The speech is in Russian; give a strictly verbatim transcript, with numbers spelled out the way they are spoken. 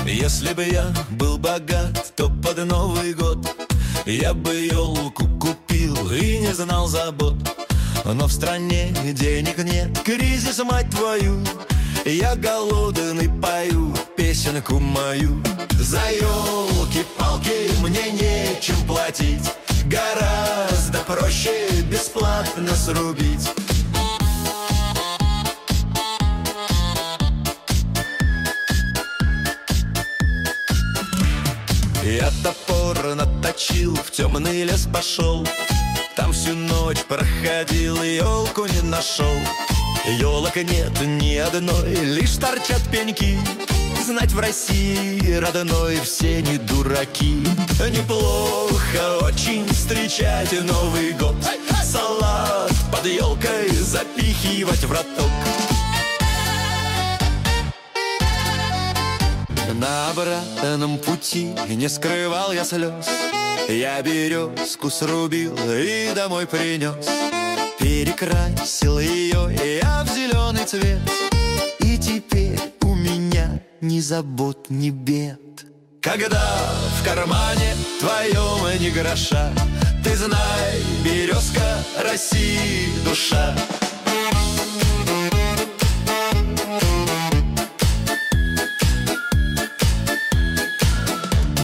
Если бы я был богат, то под Новый год я бы елку купил и не знал забот. Но в стране денег нет, кризис, мать твою, я голодный пою песенку мою. За елки-палки мне нечем платить, гораздо проще бесплатно срубить. Я топор наточил, в темный лес пошел, там всю ночь проходил, елку не нашел. Елок нет ни одной, лишь торчат пеньки. Знать в России родной все не дураки. Неплохо очень встречать Новый год, салат под елкой запихивать в роток. На обратном пути не скрывал я слез, я березку срубил и домой принес. Перекрасил ее я в зеленый цвет, и теперь у меня ни забот, ни бед. Когда в кармане твоем ни гроша, ты знай, березка России душа.